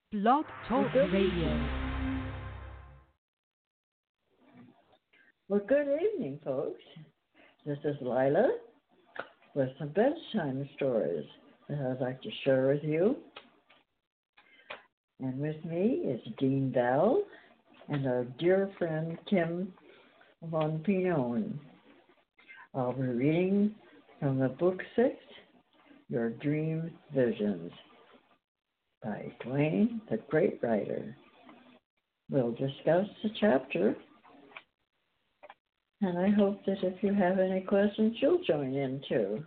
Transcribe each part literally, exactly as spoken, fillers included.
Blog Well, Talk good Radio. evening. Well, good evening, folks. This is Lila with some bedtime stories that I'd like to share with you. And with me is Dean Val and our dear friend Kim Von Pinon. I'll be reading from the book six, Your Dream Visions, by Dwayne, the Great Writer. We'll discuss the chapter, and I hope that if you have any questions, you'll join in too.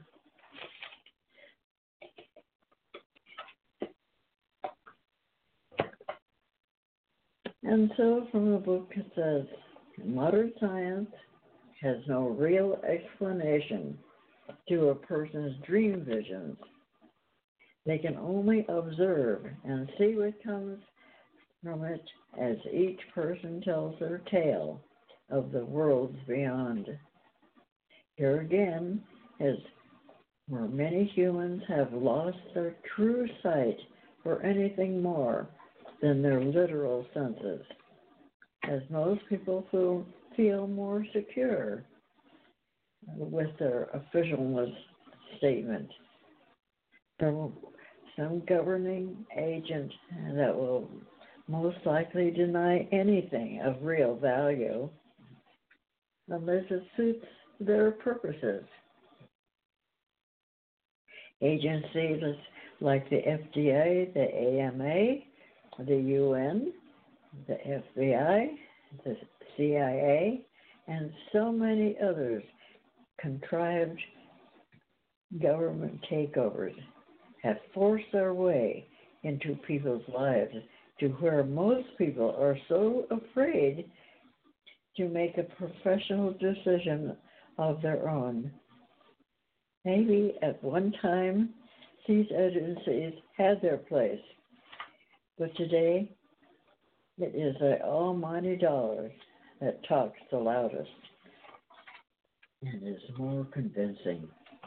And so from the book it says, modern science has no real explanation to a person's dream visions. They can only observe and see what comes from it as each person tells their tale of the worlds beyond. Here again is where many humans have lost their true sight for anything more than their literal senses, as most people feel, feel more secure with their officialness statement from some governing agent that will most likely deny anything of real value unless it suits their purposes. Agencies like the F D A, the A M A, the U N, the F B I, the C I A, and so many others contrived government takeovers have forced their way into people's lives to where most people are so afraid to make a professional decision of their own. Maybe at one time these agencies had their place, but today it is the almighty dollar that talks the loudest and is more convincing.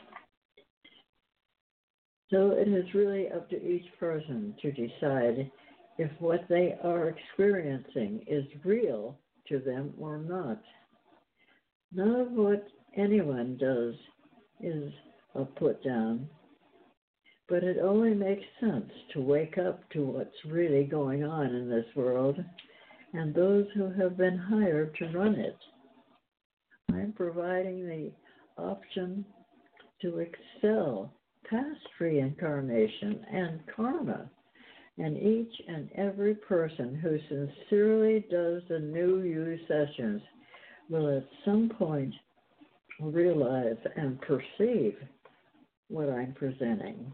So it is really up to each person to decide if what they are experiencing is real to them or not. None of what anyone does is a put down, but it only makes sense to wake up to what's really going on in this world and those who have been hired to run it. I'm providing the option to excel past reincarnation and karma, and each and every person who sincerely does the new you sessions will at some point realize and perceive what I'm presenting.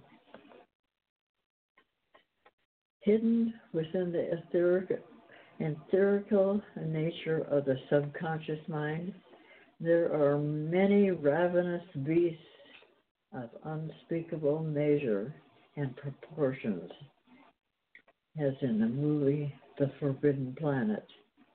Hidden within the etheric, etherical nature of the subconscious mind, there are many ravenous beasts of unspeakable measure and proportions, as in the movie The Forbidden Planet.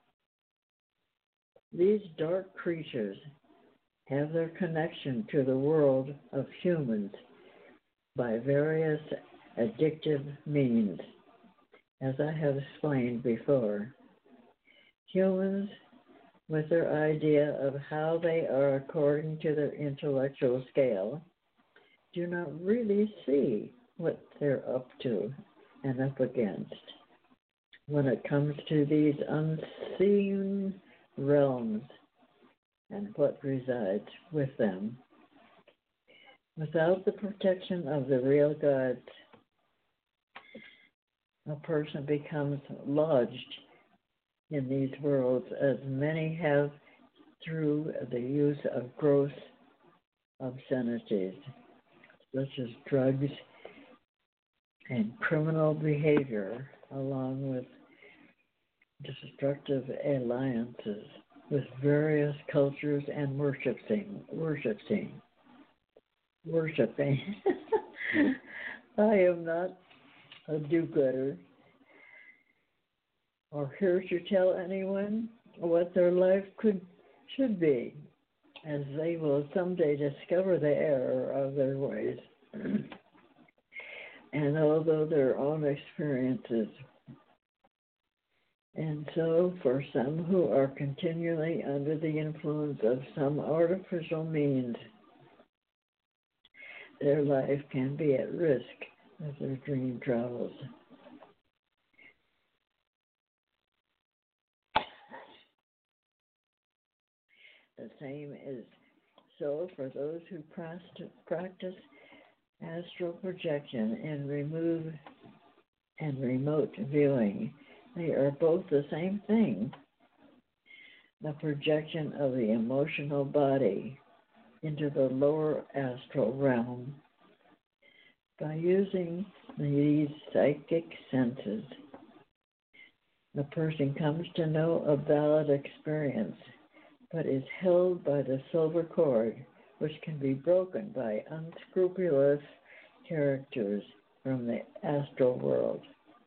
These dark creatures have their connection to the world of humans by various addictive means, as I have explained before. Humans, with their idea of how they are according to their intellectual scale, do not really see what they're up to and up against when it comes to these unseen realms and what resides with them. Without the protection of the real God, a person becomes lodged in these worlds, as many have through the use of gross obscenities, such as drugs and criminal behavior, along with destructive alliances with various cultures and worshiping, worshiping, worshiping. I am not a do-gooder or here to tell anyone what their life could should be, as they will someday discover the error of their ways. and although their own experiences. And so, for some who are continually under the influence of some artificial means, their life can be at risk as their dream travels. The same is so for those who practice astral projection and remove and remote viewing. They are both the same thing. The projection of the emotional body into the lower astral realm. By using these psychic senses, the person comes to know a valid experience, but is held by the silver cord, which can be broken by unscrupulous characters from the astral world.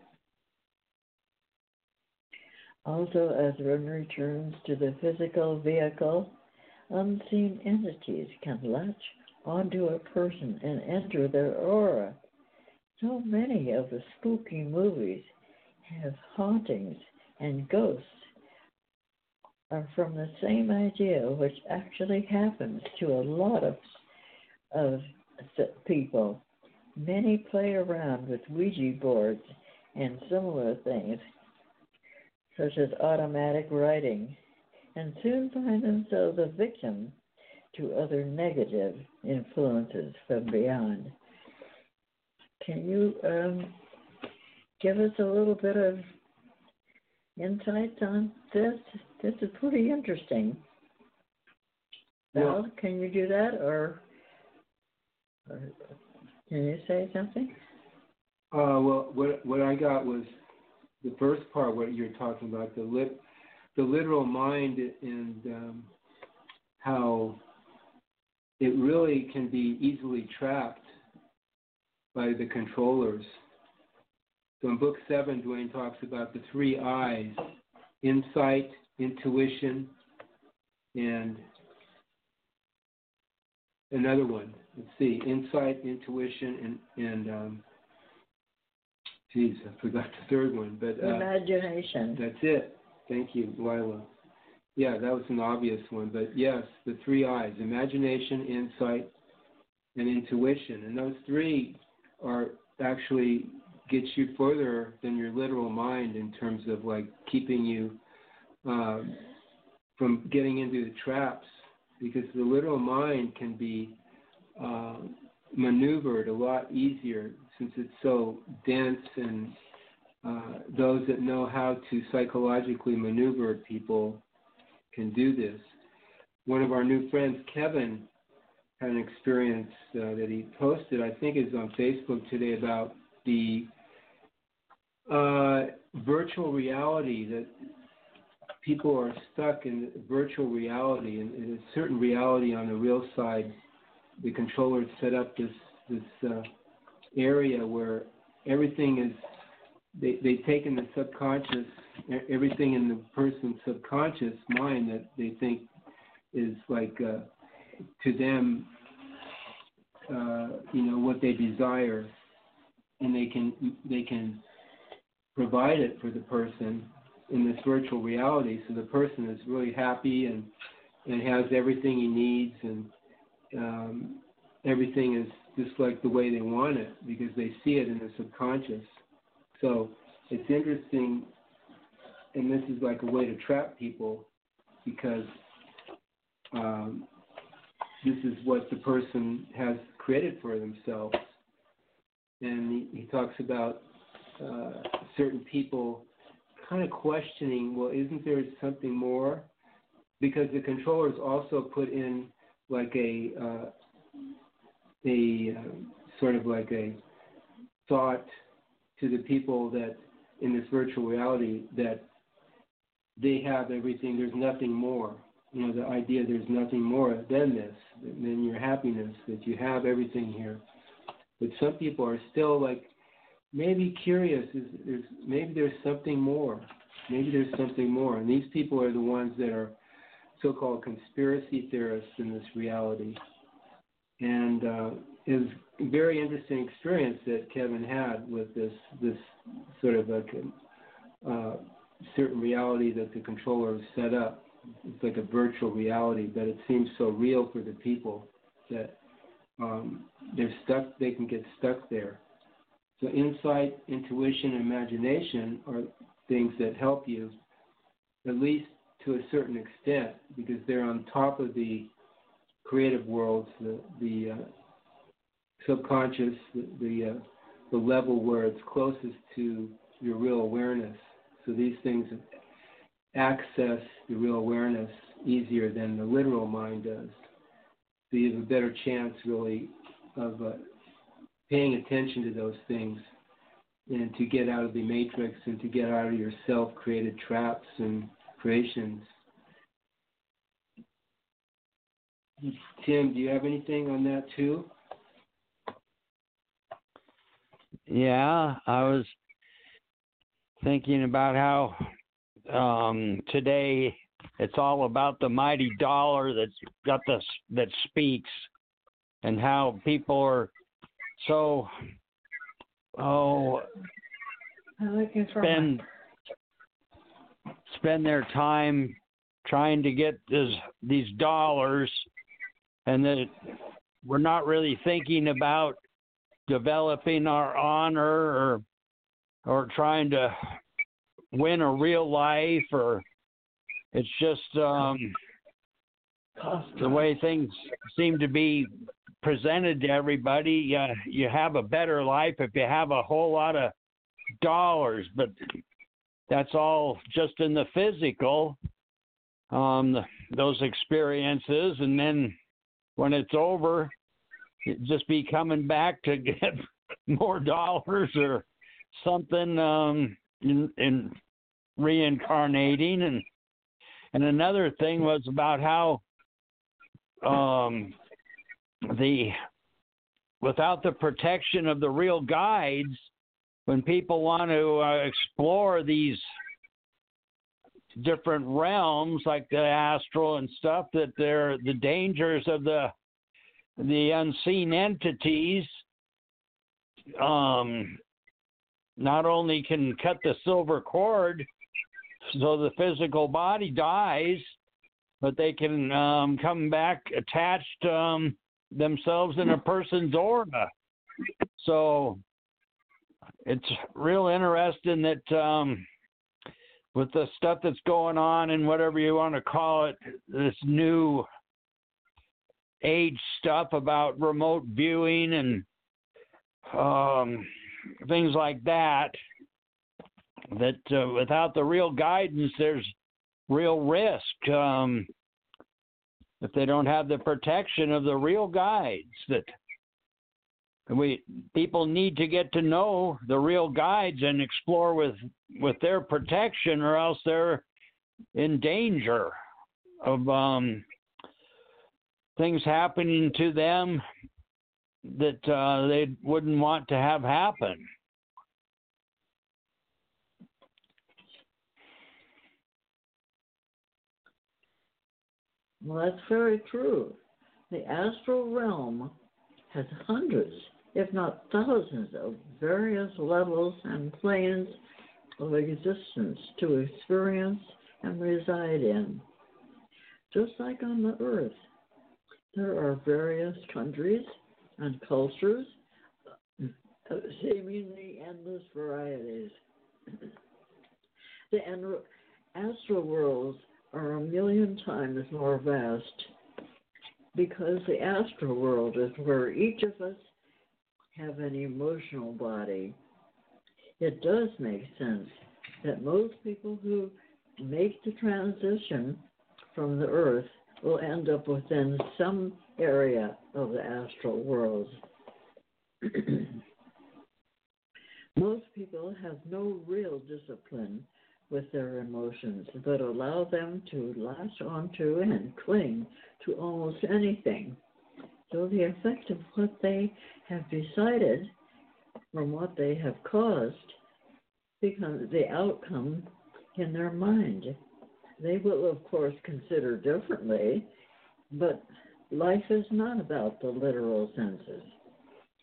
Also, as one returns to the physical vehicle, unseen entities can latch onto a person and enter their aura. So many of the spooky movies have hauntings, and ghosts are from the same idea, which actually happens to a lot of, of people. Many play around with Ouija boards and similar things, such as automatic writing, and soon find themselves a victim to other negative influences from beyond. Can you um, give us a little bit of insights on this? This is pretty interesting. Val, can you do that, or, or can you say something? Uh, well, what what I got was the first part, what you're talking about, the lit, the literal mind, and um, how it really can be easily trapped by the controllers. So in book seven, Dwayne talks about the three I's: insight, intuition, and another one. Let's see, insight, intuition, and, and um, geez, I forgot the third one. But uh, imagination. That's it. Thank you, Lila. Yeah, that was an obvious one. But yes, the three I's: imagination, insight, and intuition. And those three are actually get you further than your literal mind in terms of like keeping you um, from getting into the traps, because the literal mind can be uh, maneuvered a lot easier since it's so dense, and uh, those that know how to psychologically maneuver people can do this. One of our new friends, Kevin, had an experience uh, that he posted, I think is on Facebook today, about the uh, virtual reality, that people are stuck in virtual reality, and in a certain reality on the real side. The controllers set up this this uh, area where everything is, they, they've taken the subconscious, everything in the person's subconscious mind that they think is like, uh, to them, uh, you know, what they desire, and they can they can provide it for the person in this virtual reality. So the person is really happy and and has everything he needs, and um, everything is just like the way they want it because they see it in the subconscious. So it's interesting, and this is like a way to trap people, because um, this is what the person has created for themselves. And he, he talks about uh, certain people kind of questioning, well, isn't there something more? Because the controllers also put in like a uh, a uh, sort of like a thought to the people that in this virtual reality that they have everything, there's nothing more. You know, the idea there's nothing more than this, than your happiness, that you have everything here. But some people are still like maybe curious, is there's maybe there's something more. Maybe there's something more. And these people are the ones that are so-called conspiracy theorists in this reality. And uh, it was a very interesting experience that Kevin had with this this sort of like a uh, certain reality that the controller has set up. It's like a virtual reality, but it seems so real for the people that um, they're stuck. They can get stuck there. So insight, intuition, and imagination are things that help you, at least to a certain extent, because they're on top of the creative worlds, the, the uh, subconscious, the the, uh, the level where it's closest to your real awareness. So these things access the real awareness easier than the literal mind does. So you have a better chance, really, of uh, paying attention to those things and to get out of the matrix and to get out of your self-created traps and creations. Tim, do you have anything on that too? Yeah, I was thinking about how um, today it's all about the mighty dollar that's got this that speaks, and how people are so oh spend spend their time trying to get this, these dollars, and that we're not really thinking about developing our honor or or trying to win a real life, or it's just um, the way things seem to be presented to everybody. Uh, you have a better life if you have a whole lot of dollars, but that's all just in the physical, um, those experiences, and then when it's over, it just be coming back to get more dollars or something, um, in, in reincarnating. And and another thing was about how um, the without the protection of the real guides, when people want to uh, explore these different realms like the astral and stuff, that they're the dangers of the the unseen entities um, not only can cut the silver cord so the physical body dies, but they can um, come back attached um, themselves in a person's aura. So it's real interesting that um, with the stuff that's going on and whatever you want to call it, this new age stuff about remote viewing and um, things like that, that uh, without the real guidance, there's real risk um, if they don't have the protection of the real guides. That we people need to get to know the real guides and explore with with their protection, or else they're in danger of um, things happening to them that uh, they wouldn't want to have happen. Well, that's very true. The astral realm has hundreds, if not thousands, of various levels and planes of existence to experience and reside in. Just like on the earth, there are various countries and cultures of seemingly endless varieties. The astral worlds are a million times more vast, because the astral world is where each of us have an emotional body. It does make sense that most people who make the transition from the earth will end up within some area of the astral world. Most people have no real discipline with their emotions that allow them to latch onto and cling to almost anything. So the effect of what they have decided from what they have caused becomes the outcome in their mind. They will, of course, consider differently, but life is not about the literal senses.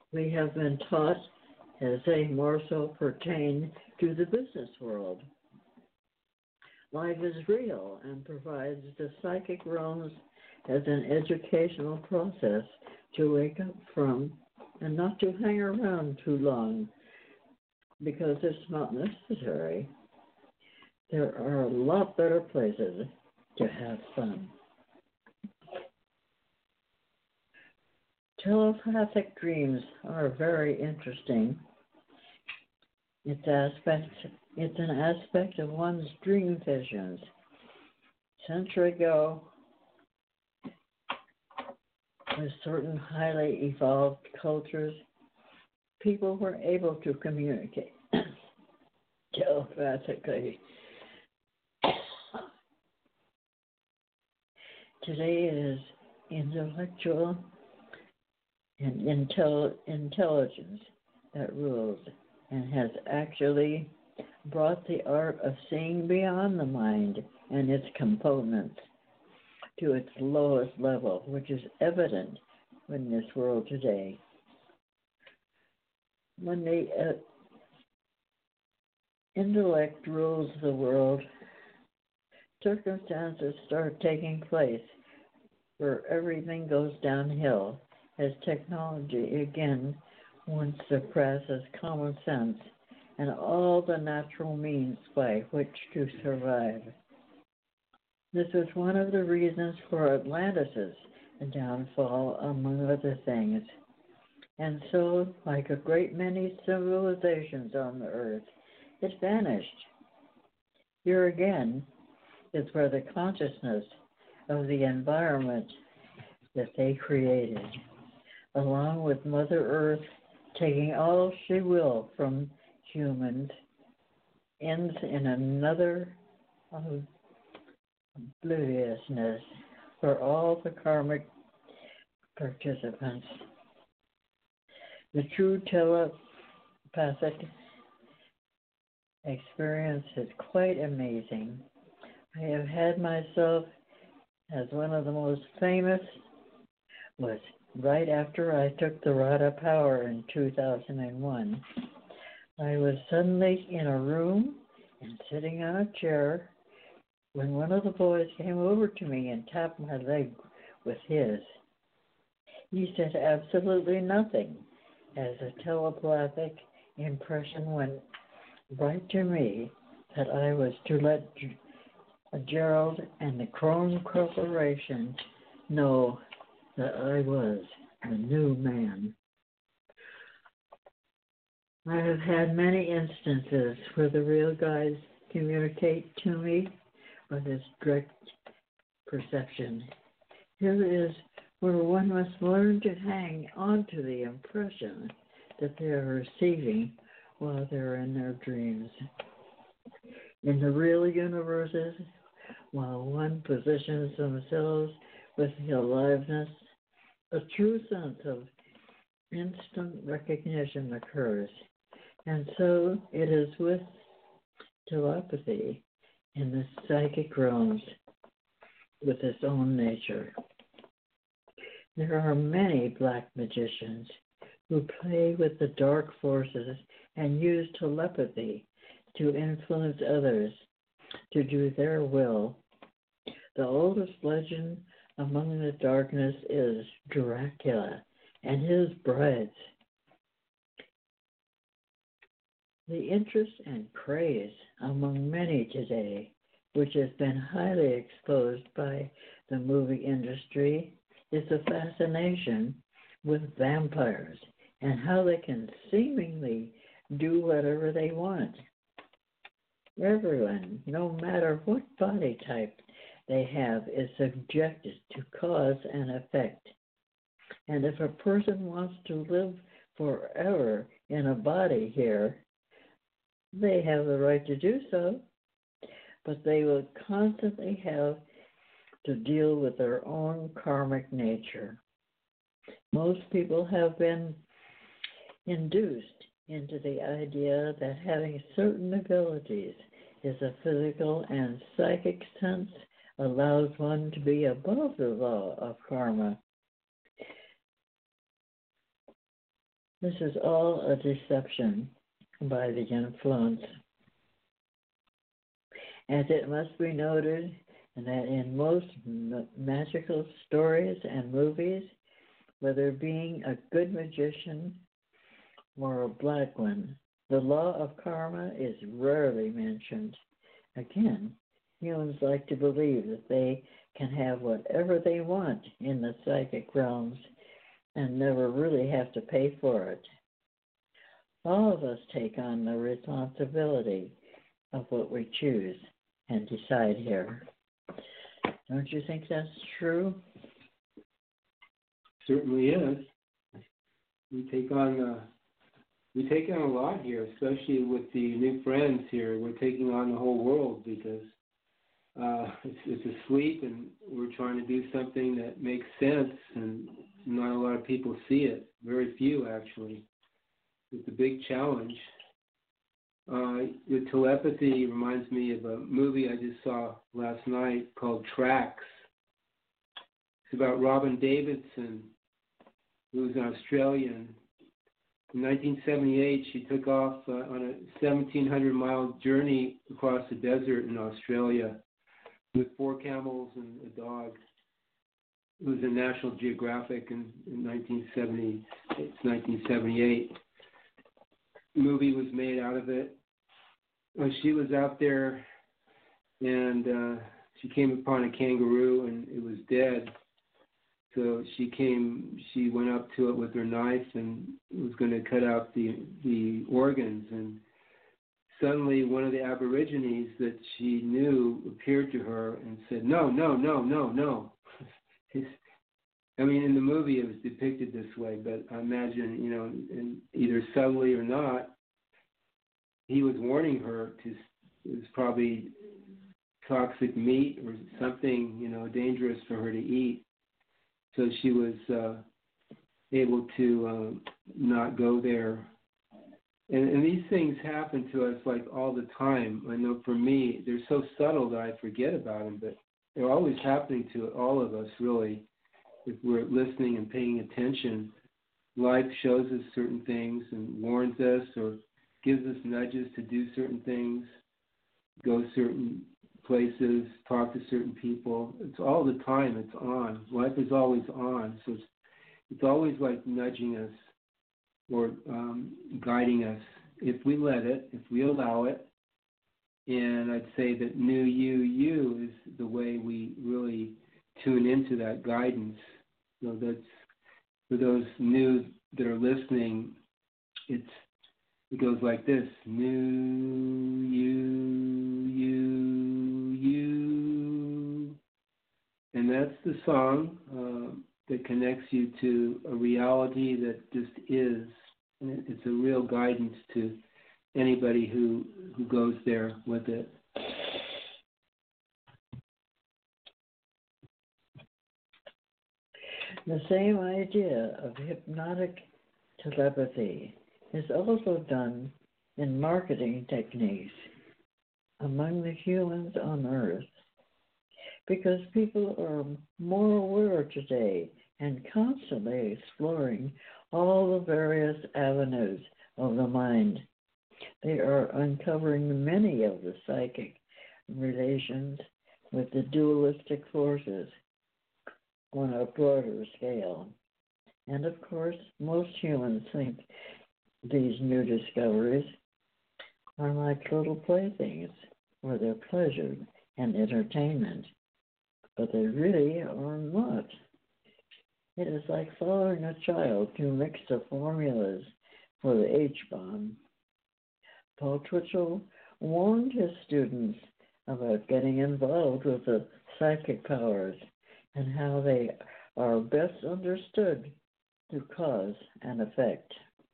we have been taught as they more so pertain to the business world. Life is real and provides the psychic realms as an educational process to wake up from and not to hang around too long because it's not necessary. There are a lot better places to have fun. Telepathic dreams are very interesting. It's aspect, it's an aspect of one's dream visions. Centuries ago, with certain highly evolved cultures, people were able to communicate telepathically. Today it is intellectual and intel- intelligence that rules and has actually brought the art of seeing beyond the mind and its components to its lowest level, which is evident in this world today. When the uh, intellect rules the world, circumstances start taking place where everything goes downhill as technology again once suppresses common sense and all the natural means by which to survive. This was one of the reasons for Atlantis' downfall, among other things. And so, like a great many civilizations on the earth, it vanished. Here again is where the consciousness of the environment that they created, along with Mother Earth taking all she will from humans, ends in another obliviousness for all the karmic participants. The true telepathic experience is quite amazing. I have had myself as one of the most famous was right after I took the Rod of Power in two thousand one. I was suddenly in a room and sitting on a chair when one of the boys came over to me and tapped my leg with his. He said absolutely nothing as a telepathic impression went right to me that I was to let Gerald and the Chrome Corporation know that I was a new man. I have had many instances where the real guys communicate to me with this direct perception. Here is where one must learn to hang on to the impression that they are receiving while they're in their dreams. In the real universes, while one positions themselves with the aliveness, a true sense of instant recognition occurs. And so it is with telepathy in the psychic realms with its own nature. There are many black magicians who play with the dark forces and use telepathy to influence others to do their will. The oldest legend among the darkness is Dracula and his brides. The interest and craze among many today, which has been highly exposed by the movie industry, is the fascination with vampires and how they can seemingly do whatever they want. Everyone, no matter what body type they have, is subjected to cause and effect. And if a person wants to live forever in a body here, they have the right to do so, but they will constantly have to deal with their own karmic nature. Most people have been induced into the idea that having certain abilities is a physical and psychic sense allows one to be above the law of karma. This is all a deception by the influence. As it must be noted that in most m- magical stories and movies, whether being a good magician or a black one, the law of karma is rarely mentioned. Again, humans like to believe that they can have whatever they want in the psychic realms and never really have to pay for it. All of us take on the responsibility of what we choose and decide here. Don't you think that's true? Certainly is. We take on uh, we take on a lot here, especially with the new friends here. We're taking on the whole world because uh, it's, it's asleep, and we're trying to do something that makes sense, and not a lot of people see it. Very few, actually. It's a big challenge. Uh, the telepathy reminds me of a movie I just saw last night called Tracks. It's about Robin Davidson, who was an Australian. In nineteen seventy-eight, she took off uh, on a seventeen hundred mile journey across the desert in Australia with four camels and a dog. It was in National Geographic in, in nineteen seventy. It's nineteen seventy-eight. The movie was made out of it. Well, she was out there, and uh, she came upon a kangaroo, and it was dead. So she came, she went up to it with her knife and was going to cut out the the organs. And suddenly one of the Aborigines that she knew appeared to her and said, no, no, no, no, no. I mean, in the movie it was depicted this way, but I imagine, you know, in either subtly or not, he was warning her to, it was probably toxic meat or something, you know, dangerous for her to eat. So she was uh, able to uh, not go there. And, and these things happen to us like all the time. I know for me, they're so subtle that I forget about them, but they're always happening to all of us, really. If we're listening and paying attention, life shows us certain things and warns us or gives us nudges to do certain things, go certain places, talk to certain people. It's all the time. It's on. Life is always on. So it's, it's always like nudging us or um, guiding us if we let it, if we allow it. And I'd say that new you, you is the way we really tune into that guidance. So that's for those new that are listening. It's it goes like this: new you, you, you, and that's the song uh, that connects you to a reality that just is. And it's a real guidance to anybody who who goes there with it. The same idea of hypnotic telepathy is also done in marketing techniques among the humans on Earth because people are more aware today and constantly exploring all the various avenues of the mind. They are uncovering many of the psychic relations with the dualistic forces on a broader scale. And of course, most humans think these new discoveries are like little playthings for their pleasure and entertainment, but they really are not. It is like following a child to mix the formulas for the H-bomb. Paul Twitchell warned his students about getting involved with the psychic powers and how they are best understood through cause and effect.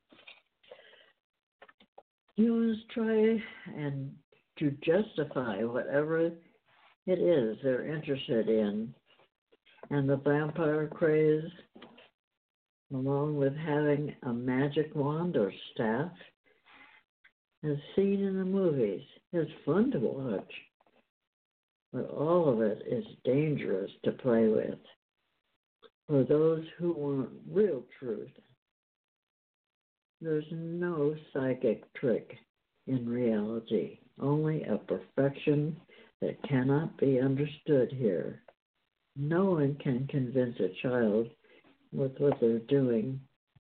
Humans try and to justify whatever it is they're interested in, and the vampire craze, along with having a magic wand or staff, as seen in the movies, is fun to watch, but all of it is dangerous to play with for those who want real truth. There's no psychic trick in reality, only a perfection that cannot be understood here. No one can convince a child with what they're doing.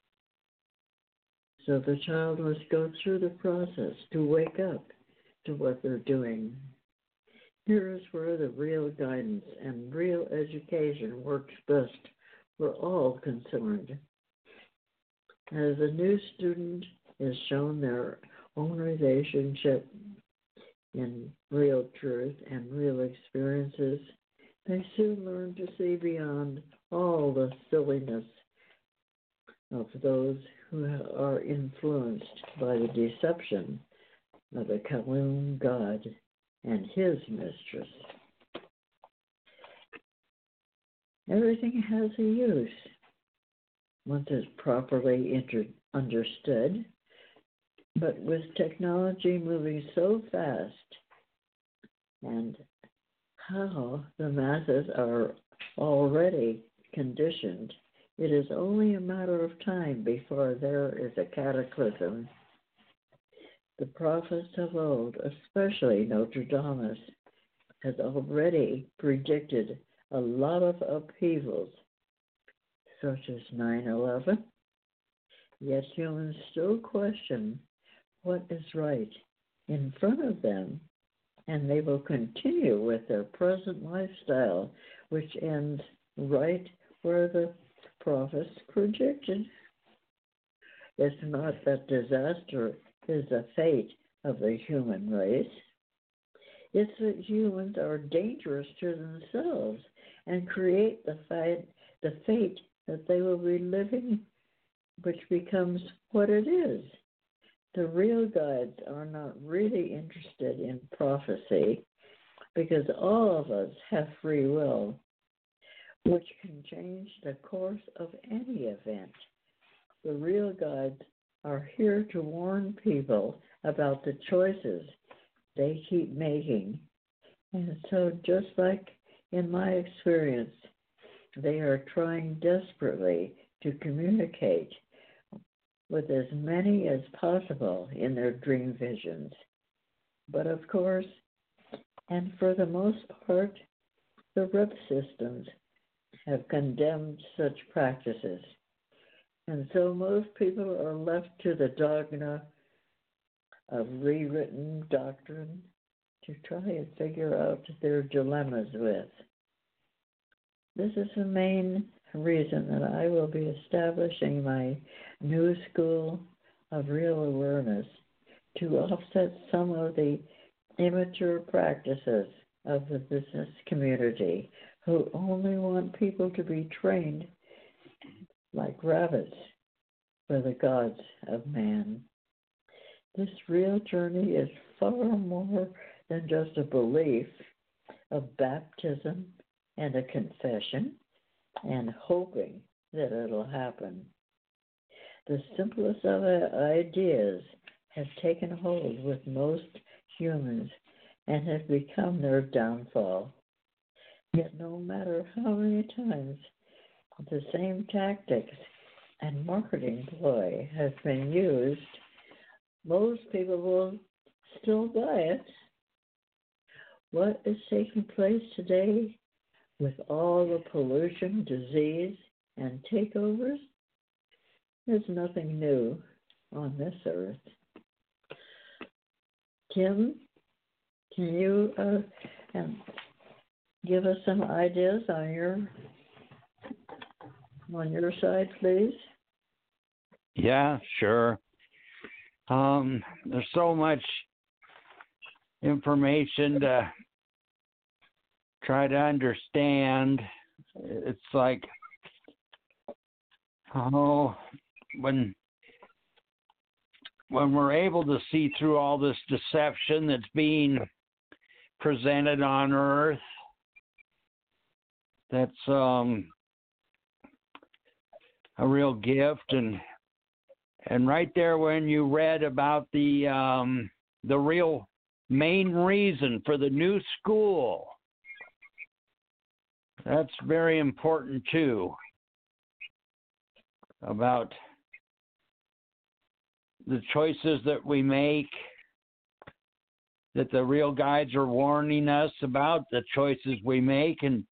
So the child must go through the process to wake up to what they're doing. Here is where the real guidance and real education works best for all concerned. As a new student is shown their own relationship in real truth and real experiences, they soon learn to see beyond all the silliness of those who are influenced by the deception of the Kaloon god and his mistress. Everything has a use once it's properly inter- understood, but with technology moving so fast and how the masses are already conditioned, it is only a matter of time before there is a cataclysm. The prophets of old, especially Nostradamus, has already predicted a lot of upheavals, such as nine eleven, yet humans still question what is right in front of them, and they will continue with their present lifestyle, which ends right where the prophets predicted. It's not that disaster is the fate of the human race. It's that humans are dangerous to themselves and create the fate, the fate that they will be living, which becomes what it is. The real guides are not really interested in prophecy because all of us have free will, which can change the course of any event. The real guides are here to warn people about the choices they keep making. And so just like in my experience, they are trying desperately to communicate with as many as possible in their dream visions. But of course, and for the most part, the rep systems have condemned such practices. And so most people are left to the dogma of rewritten doctrine to try and figure out their dilemmas with. This is the main reason that I will be establishing my new school of real awareness to offset some of the immature practices of the business community who only want people to be trained like rabbits for the gods of man. This real journey is far more than just a belief of baptism and a confession and hoping that it'll happen. The simplest of ideas have taken hold with most humans and have become their downfall. Yet no matter how many times the same tactics and marketing ploy has been used, most people will still buy it. What is taking place today with all the pollution, disease, and takeovers is nothing new on this earth. Kim, can you uh, um, give us some ideas on your on your side, please? Yeah, sure. Um, there's so much information to try to understand. It's like, oh, when when we're able to see through all this deception that's being presented on Earth, that's um, a real gift. And and right there, when you read about the um, the real main reason for the new school, that's very important too, about the choices that we make, that the real guides are warning us about the choices we make. And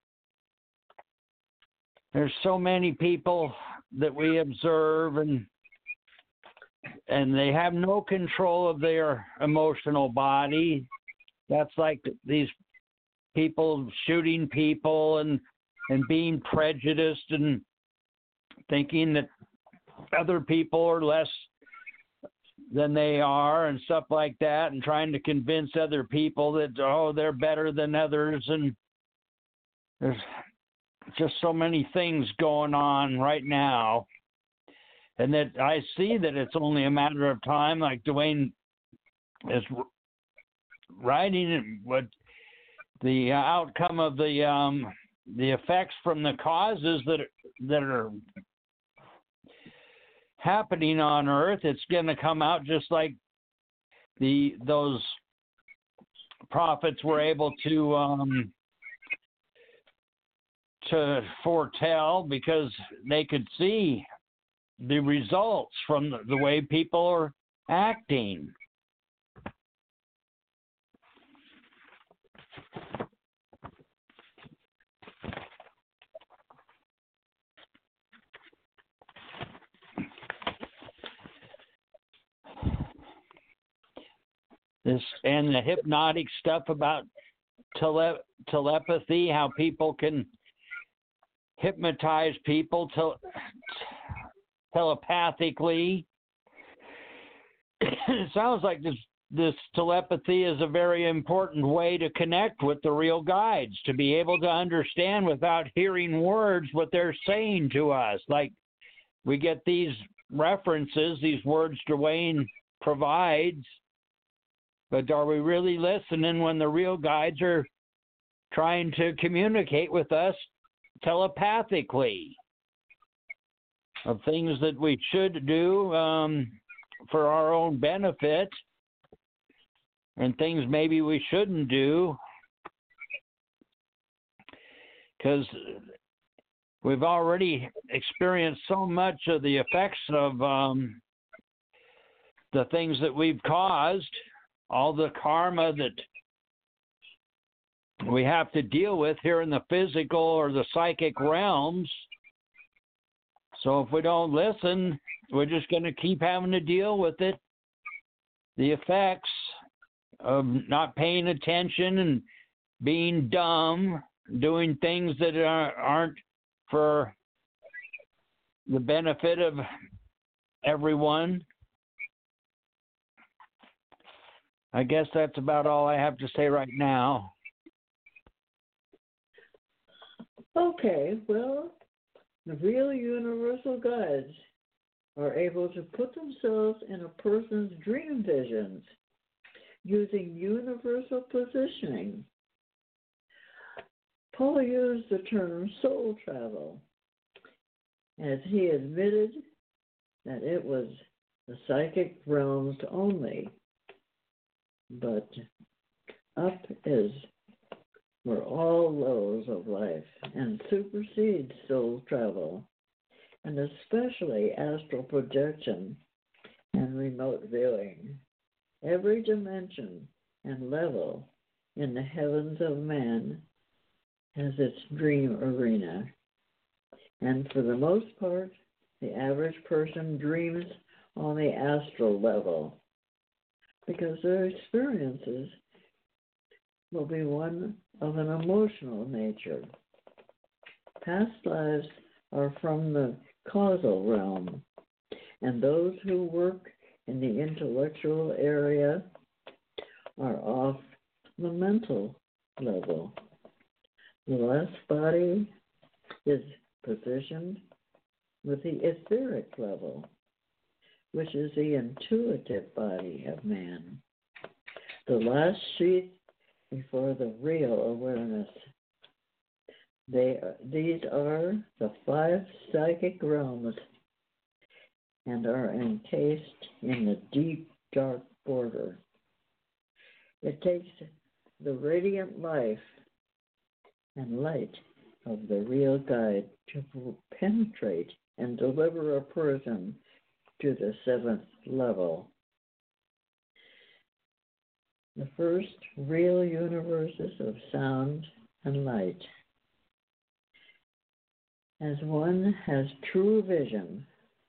there's so many people that we observe, and and they have no control of their emotional body. That's like these people shooting people and and being prejudiced and thinking that other people are less than they are and stuff like that, and trying to convince other people that, oh, they're better than others. And there's just so many things going on right now. And that I see that it's only a matter of time, like Dwayne is writing, what the outcome of the um, the effects from the causes that that are happening on Earth. It's going to come out just like the those prophets were able to um, to foretell, because they could see the results from the, the way people are acting. This and the hypnotic stuff about tele, telepathy, how people can hypnotize people to, telepathically. It sounds like this this telepathy is a very important way to connect with the real guides, to be able to understand without hearing words what they're saying to us. Like, we get these references, these words Dwayne provides, but are we really listening when the real guides are trying to communicate with us telepathically of things that we should do um, for our own benefit, and things maybe we shouldn't do, because we've already experienced so much of the effects of um, the things that we've caused, all the karma that we have to deal with here in the physical or the psychic realms. So if we don't listen, we're just going to keep having to deal with it. The effects of not paying attention and being dumb, doing things that are, aren't for the benefit of everyone. I guess that's about all I have to say right now. Okay, well, the real universal guides are able to put themselves in a person's dream visions using universal positioning. Paul used the term soul travel, as he admitted that it was the psychic realms only, but up is for all levels of life and supersedes soul travel, and especially astral projection and remote viewing. Every dimension and level in the heavens of man has its dream arena, and for the most part, the average person dreams on the astral level, because their experiences will be one of an emotional nature. Past lives are from the causal realm, and those who work in the intellectual area are off the mental level. The last body is positioned with the etheric level, which is the intuitive body of man. The last sheath before the real awareness. They are, these are the five psychic realms and are encased in the deep, dark border. It takes the radiant life and light of the real guide to penetrate and deliver a person to the seventh level. The first real universes of sound and light. As one has true vision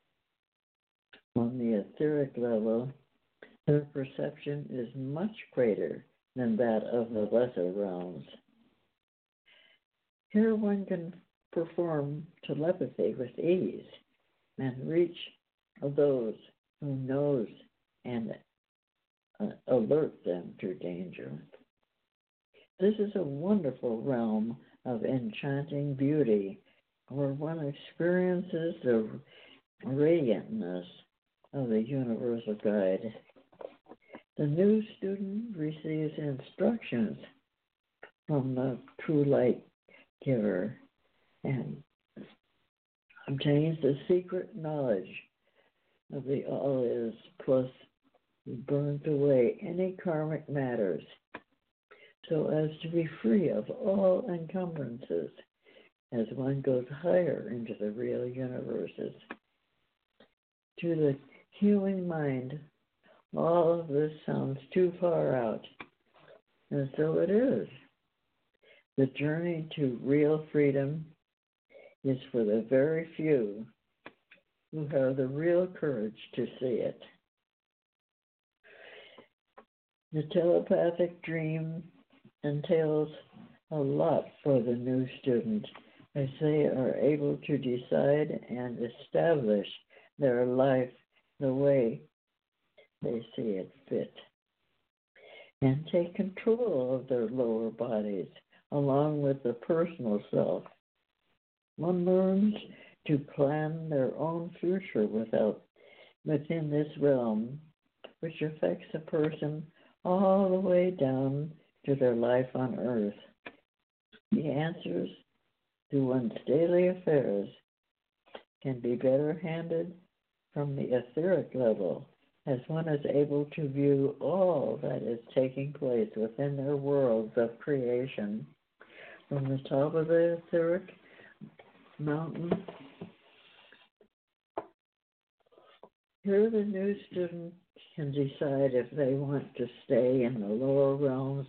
on the etheric level, their perception is much greater than that of the lesser realms. Here one can perform telepathy with ease and reach those who knows and uh, alert them to danger. This is a wonderful realm of enchanting beauty where one experiences the radiantness of the universal guide. The new student receives instructions from the true light giver and obtains the secret knowledge of the all is, plus burns away any karmic matters so as to be free of all encumbrances as one goes higher into the real universes. To the human mind, all of this sounds too far out, and so it is. The journey to real freedom is for the very few who have the real courage to see it. The telepathic dream entails a lot for the new student as they are able to decide and establish their life the way they see it fit and take control of their lower bodies along with the personal self. One learns to plan their own future without, within this realm, which affects a person all the way down to their life on earth. The answers to one's daily affairs can be better handed from the etheric level as one is able to view all that is taking place within their worlds of creation from the top of the etheric mountain. Here the new student can decide if they want to stay in the lower realms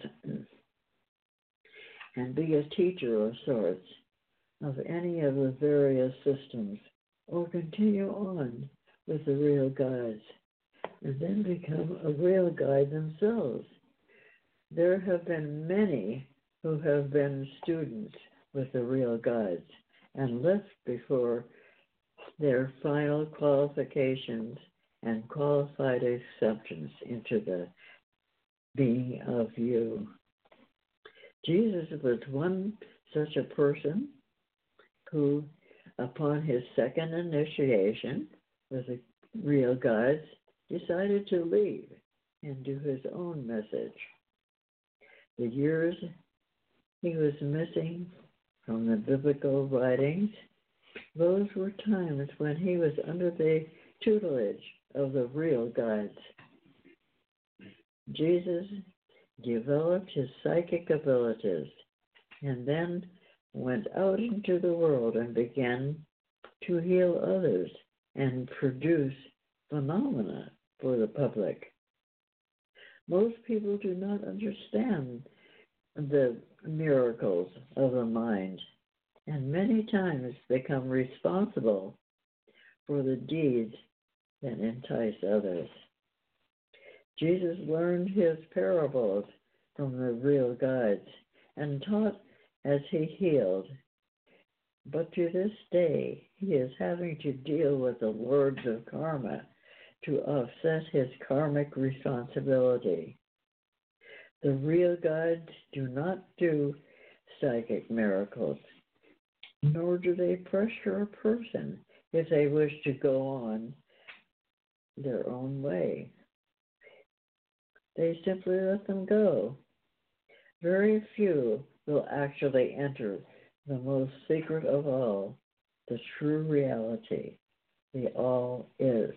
and be a teacher of sorts of any of the various systems, or continue on with the real guides and then become a real guide themselves. There have been many who have been students with the real guides and left before their final qualifications and qualified acceptance into the being of you. Jesus was one such a person who, upon his second initiation with the real guides, decided to leave and do his own message. The years he was missing from the biblical writings, those were times when he was under the tutelage of the real guides. Jesus developed his psychic abilities and then went out into the world and began to heal others and produce phenomena for the public. Most people do not understand the miracles of the mind and many times become responsible for the deeds that entice others. Jesus learned his parables from the real guides and taught as he healed. But to this day, he is having to deal with the lords of karma to offset his karmic responsibility. The real guides do not do psychic miracles, nor do they pressure a person if they wish to go on their own way. They simply let them go. Very few will actually enter the most secret of all, the true reality, the all is.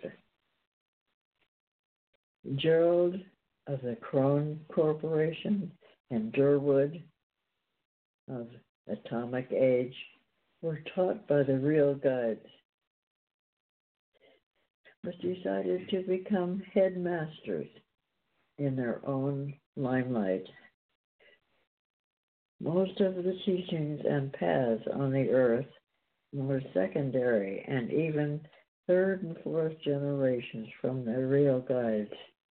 Gerald of the Krohn Corporation and Durwood of Atomic Age were taught by the real guides. decided to become headmasters in their own limelight. Most of the teachings and paths on the earth were secondary and even third and fourth generations from their real guides.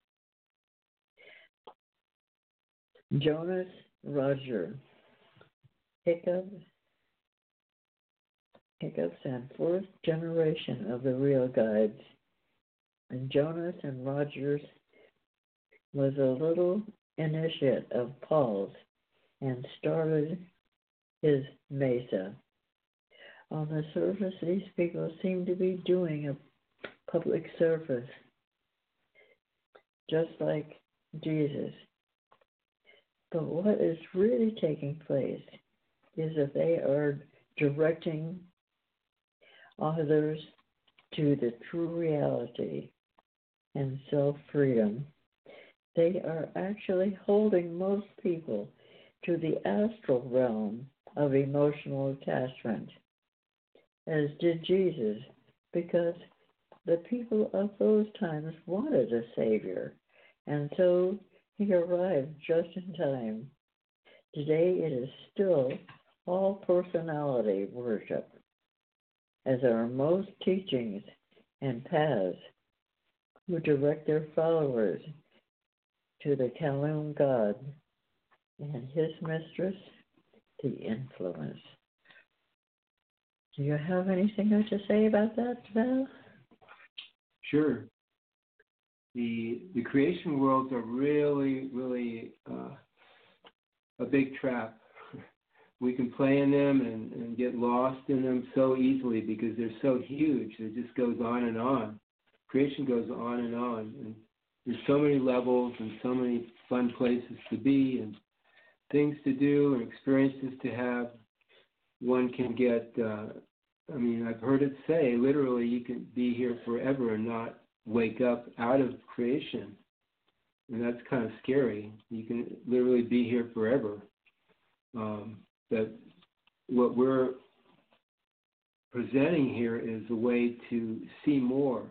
Jonas Roger Hiccup, Hiccups and fourth generation of the real guides. And Jonas and Rogers was a little initiate of Paul's and started his Mesa. On the surface, these people seem to be doing a public service, just like Jesus. But what is really taking place is that they are directing others to the true reality and self-freedom. They are actually holding most people to the astral realm of emotional attachment, as did Jesus, because the people of those times wanted a Savior, and so he arrived just in time. Today it is still all personality worship, as are most teachings and paths who direct their followers to the Kaloum God and his mistress, the influence. Do you have anything to say about that, Val? Sure. The the creation worlds are really, really uh, a big trap. We can play in them and, and get lost in them so easily because they're so huge. It just goes on and on. Creation goes on and on. And there's so many levels and so many fun places to be and things to do and experiences to have. One can get, uh, I mean, I've heard it say, literally, you can be here forever and not wake up out of creation. And that's kind of scary. You can literally be here forever. Um, but what we're presenting here is a way to see more.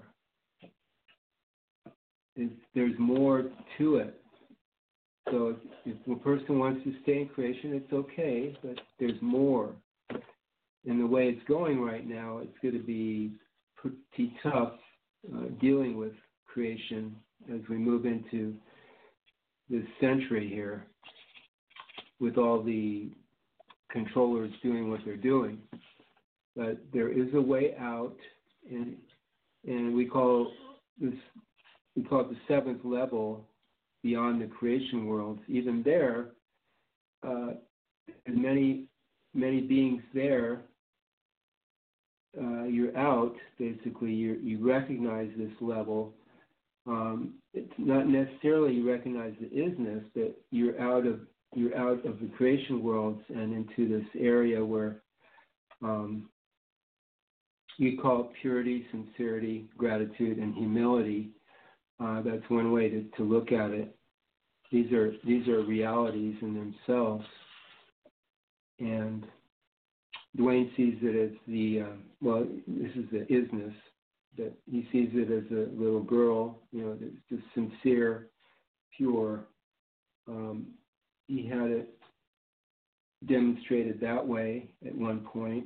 It's, there's more to it. So if, if a person wants to stay in creation, it's okay, but there's more. And the way it's going right now, it's going to be pretty tough uh, dealing with creation as we move into this century here with all the controllers doing what they're doing. But there is a way out, and and we call this we call it the seventh level beyond the creation worlds. Even there, uh, there's many many beings there. Uh, you're out, basically. You you recognize this level. Um, it's not necessarily you recognize the isness, but you're out of you're out of the creation worlds and into this area where um, you call it purity, sincerity, gratitude, and humility. Uh, that's one way to, to look at it. These are these are realities in themselves, and Dwayne sees it as the uh, well. This is the isness. That he sees it as a little girl, you know, that's just sincere, pure. Um, he had it demonstrated that way at one point.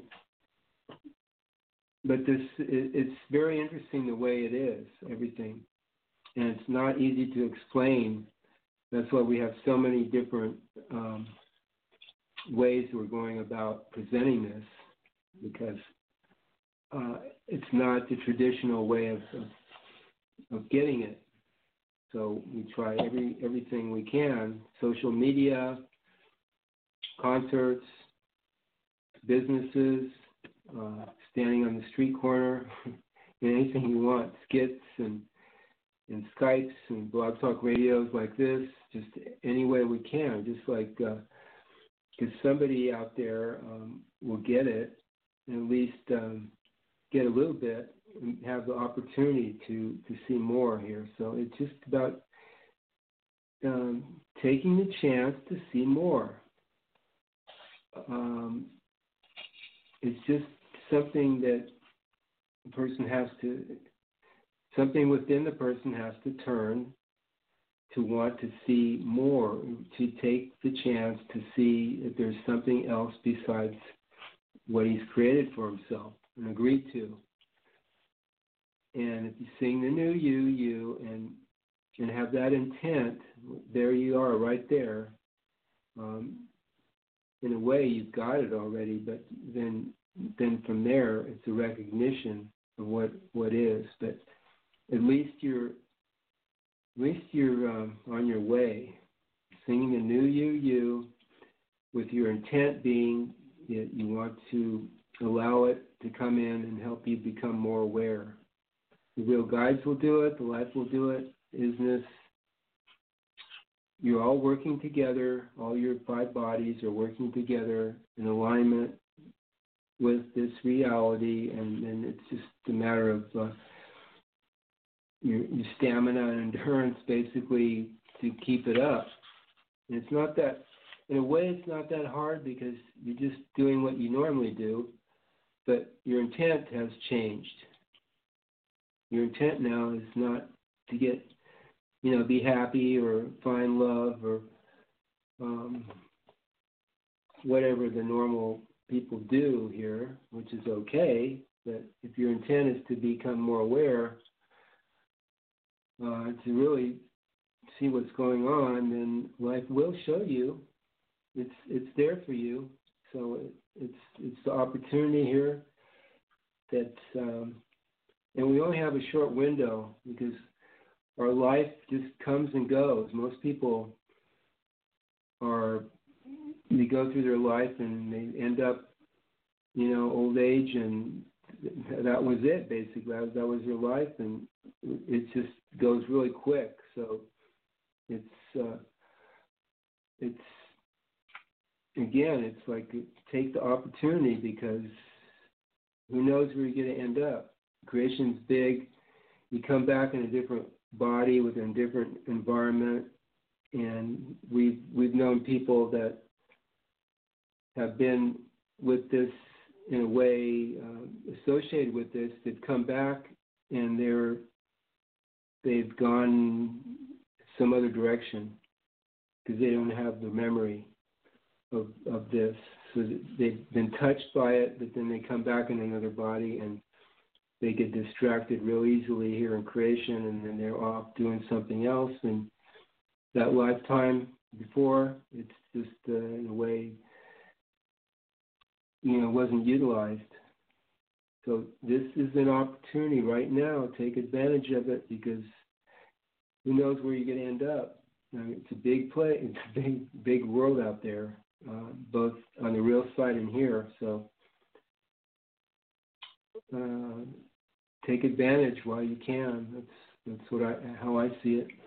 But this, it, it's very interesting the way it is, everything. And it's not easy to explain. That's why we have so many different um, ways we're going about presenting this, because uh, it's not the traditional way of, of of getting it. So we try every everything we can: social media, concerts, businesses, uh, standing on the street corner, anything you want, skits and and Skypes and blog talk radios like this, just any way we can, just like because uh, somebody out there um, will get it, and at least um, get a little bit and have the opportunity to, to see more here. So it's just about um, taking the chance to see more. Um, it's just something that a person has to something within the person has to turn to want to see more, to take the chance to see if there's something else besides what he's created for himself and agreed to. And if you sing the new you, you, and and have that intent, there you are, right there. Um, in a way, you've got it already, but then then from there, it's a recognition of what, what is. But at least you're at least you're um, on your way, singing the new you, you, with your intent being that you want to allow it to come in and help you become more aware. The real guides will do it. The life will do it. Isness. You're all working together. All your five bodies are working together in alignment with this reality, and then it's just a matter of uh, your, your stamina and endurance, basically, to keep it up. And it's not that, in a way, it's not that hard because you're just doing what you normally do, but your intent has changed. Your intent now is not to get, you know, be happy or find love or um, whatever the normal people do here, which is okay. But if your intent is to become more aware, uh, to really see what's going on, then life will show you. It's it's there for you. So it, it's it's the opportunity here that. Um, And we only have a short window because our life just comes and goes. Most people are, they go through their life and they end up, you know, old age, and that was it, basically. That, that was their life, and it just goes really quick. So it's, uh, it's, again, it's like take the opportunity because who knows where you're going to end up. Creation's big. You come back in a different body within a different environment, and we've we've known people that have been with this in a way uh, associated with this that come back and they're they've gone some other direction because they don't have the memory of of this. So they've been touched by it, but then they come back in another body and they get distracted real easily here in creation, and then they're off doing something else. And that lifetime before, it's just uh, in a way, you know, wasn't utilized. So this is an opportunity right now. Take advantage of it because who knows where you're going to end up. I mean, it's a big place. It's a big, big world out there, uh, both on the real side and here. So. Uh, take advantage while you can. That's that's what I how I see it.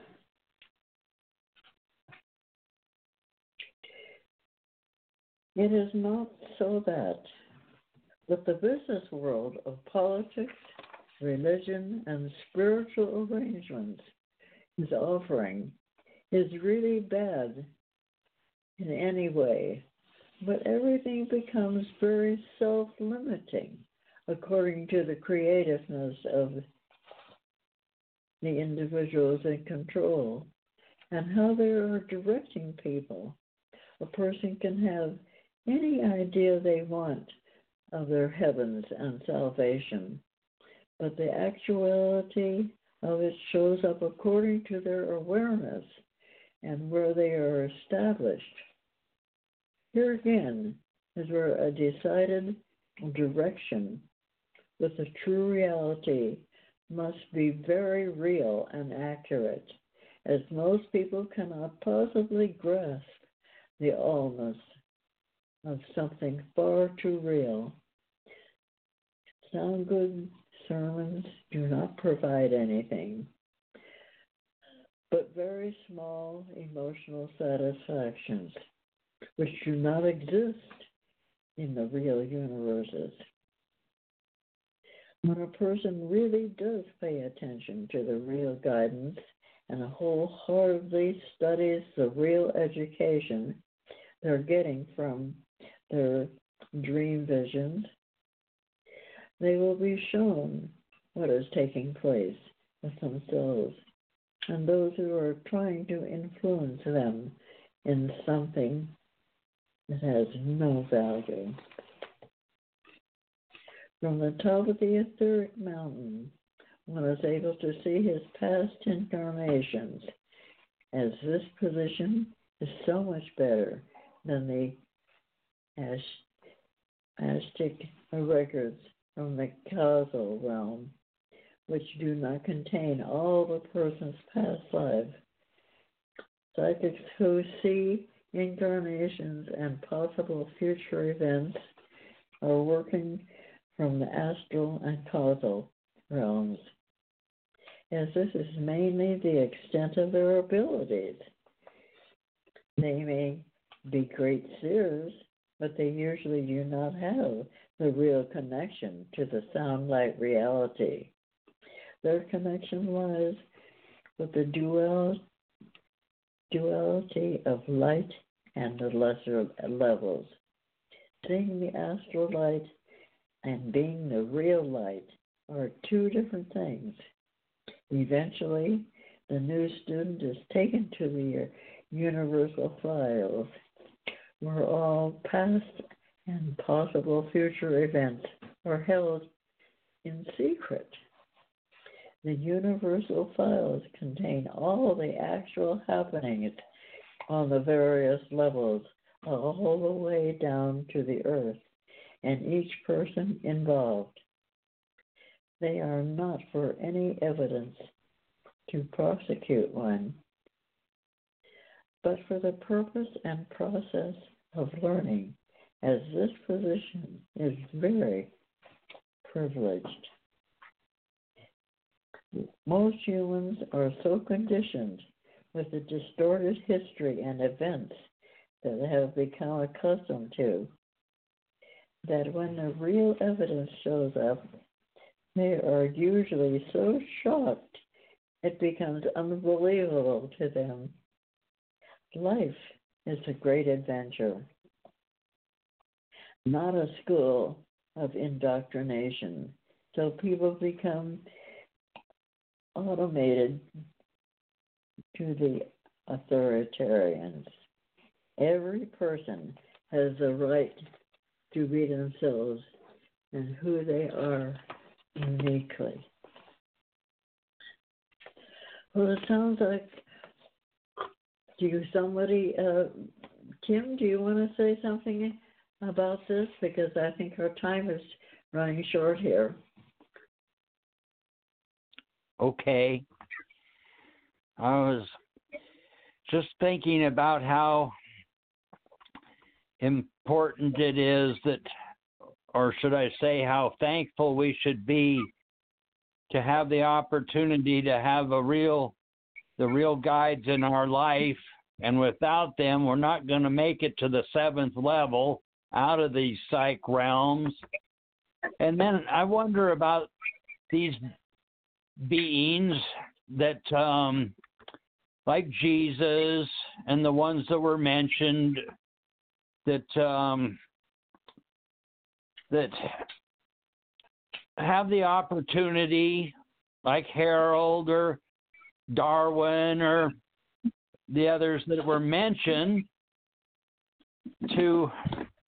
It is not so that with the business world of politics, religion, and spiritual arrangements is offering is really bad in any way, but everything becomes very self-limiting according to the creativeness of the individuals in control and how they are directing people. A person can have any idea they want of their heavens and salvation, but the actuality of it shows up according to their awareness and where they are established. Here again is where a decided direction with the true reality must be very real and accurate, as most people cannot possibly grasp the allness of something far too real. Sound good sermons do not provide anything but very small emotional satisfactions, which do not exist in the real universes. When a person really does pay attention to the real guidance and wholeheartedly studies the real education they're getting from their dream visions, they will be shown what is taking place with themselves and those who are trying to influence them in something that has no value. From the top of the etheric mountain, one is able to see his past incarnations, as this position is so much better than the Aztec records from the causal realm, which do not contain all the person's past life. Psychics who see incarnations and possible future events are working from the astral and causal realms, as this is mainly the extent of their abilities. They may be great seers, but they usually do not have the real connection to the sound light reality. Their connection lies with the dual, duality of light and the lesser levels. Seeing the astral light and being the real light are two different things. Eventually, the new student is taken to the universal files, where all past and possible future events are held in secret. The universal files contain all the actual happenings on the various levels, all the way down to the earth, and each person involved. They are not for any evidence to prosecute one, but for the purpose and process of learning, as this position is very privileged. Most humans are so conditioned with the distorted history and events that they have become accustomed to, that when the real evidence shows up, they are usually so shocked it becomes unbelievable to them. Life is a great adventure, not a school of indoctrination, so people become automated to the authoritarians. Every person has the right to be themselves and who they are uniquely. Well, it sounds like, do you, somebody, uh, Kim, do you want to say something about this? Because I think our time is running short here. Okay. I was just thinking about how important it is that, or should I say how thankful we should be to have the opportunity to have a real, the real guides in our life. And without them, we're not going to make it to the seventh level out of these psych realms. And then I wonder about these beings that, um, like Jesus and the ones that were mentioned, that um, that have the opportunity, like Harold or Darwin or the others that were mentioned, to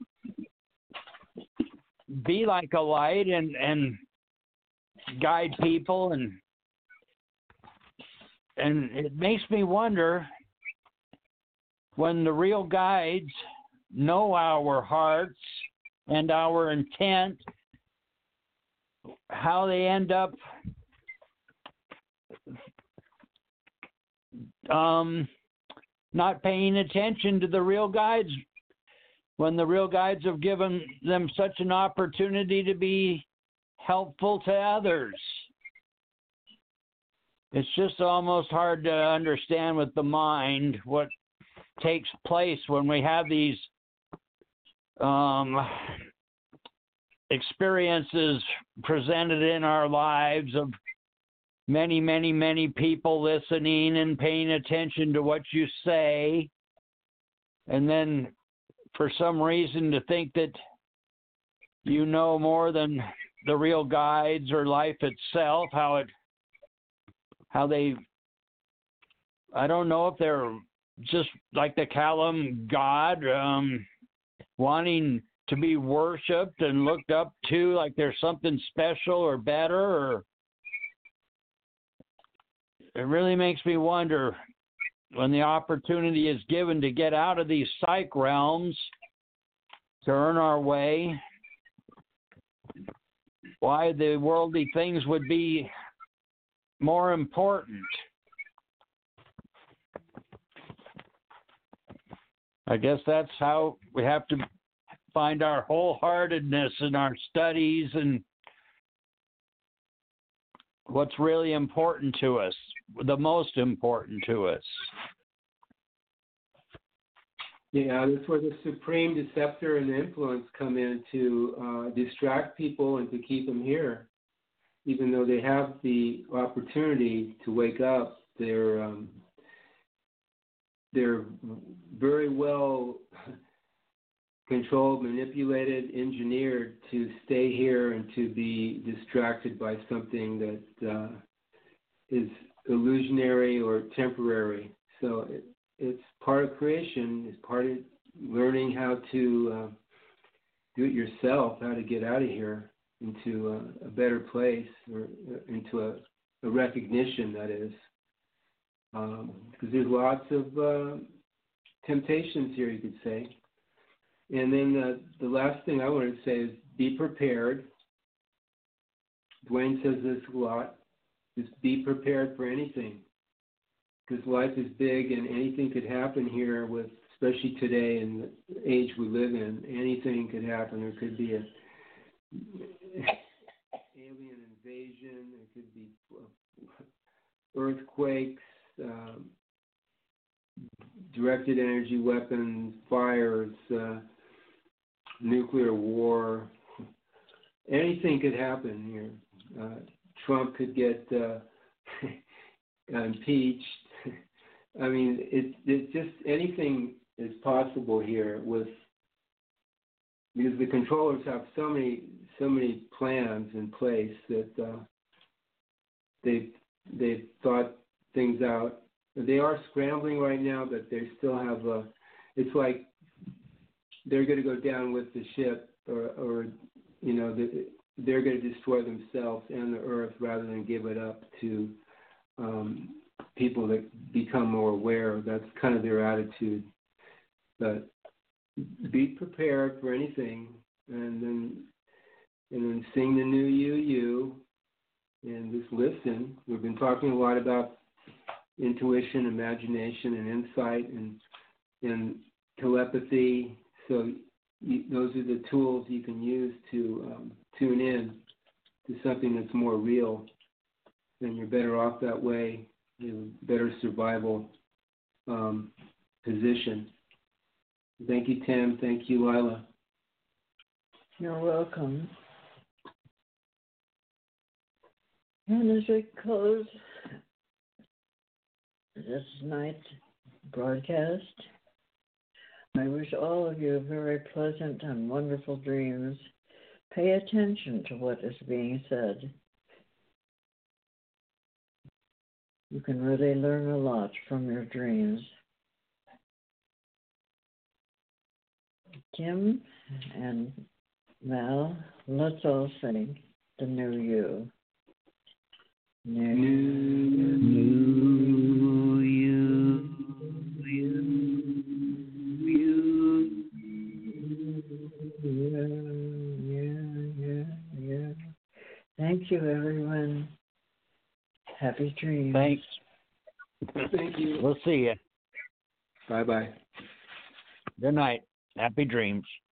be like a light and, and guide people. And and it makes me wonder, when the real guides know our hearts and our intent, how they end up um, not paying attention to the real guides, when the real guides have given them such an opportunity to be helpful to others. It's just almost hard to understand with the mind what takes place when we have these um, experiences presented in our lives of many, many, many people listening and paying attention to what you say, and then for some reason to think that you know more than the real guides or life itself, how it how they, I don't know if they're just like the Kalam god, um, wanting to be worshipped and looked up to, like there's something special or better, or it really makes me wonder when the opportunity is given to get out of these psych realms to earn our way, why the worldly things would be more important. I guess that's how we have to find our wholeheartedness in our studies and what's really important to us, the most important to us. Yeah, that's where the supreme deceptor and influence come in to uh, distract people and to keep them here. Even though they have the opportunity to wake up, they're um, they're very well controlled, manipulated, engineered to stay here and to be distracted by something that uh, is illusionary or temporary. So it, it's part of creation. It's part of learning how to uh, do it yourself, how to get out of here into a, a better place, or into a, a recognition, that is. Um, because there's lots of uh, temptations here, you could say. And then the, the last thing I want to say is be prepared. Dwayne says this a lot. Just be prepared for anything. Because life is big and anything could happen here, with, especially today in the age we live in. Anything could happen. There could be a alien invasion. There could be earthquakes, um, directed energy weapons, fires, uh, nuclear war. Anything could happen here. Uh, Trump could get uh, impeached. I mean, it's it just anything is possible here with, because the controllers have so many so many plans in place that uh, they've they've thought things out. They are scrambling right now, but they still have a. It's like they're going to go down with the ship, or, or you know, the, they're going to destroy themselves and the earth rather than give it up to um, people that become more aware. That's kind of their attitude. But be prepared for anything, and then and then sing the new you, you, and just listen. We've been talking a lot about intuition, imagination, and insight, and and telepathy. So you, those are the tools you can use to um, tune in to something that's more real. And you're better off that way. You have a better survival um, position. Thank you, Tim. Thank you, Lila. You're welcome. And as we close this night's broadcast, I wish all of you very pleasant and wonderful dreams. Pay attention to what is being said. You can really learn a lot from your dreams. Tim and Val, let's all sing the new you. New, new, new you, you, you. Yeah, yeah, yeah. Thank you, everyone. Happy dreams. Thanks. Thank you. We'll see you. Bye-bye. Good night. Happy dreams.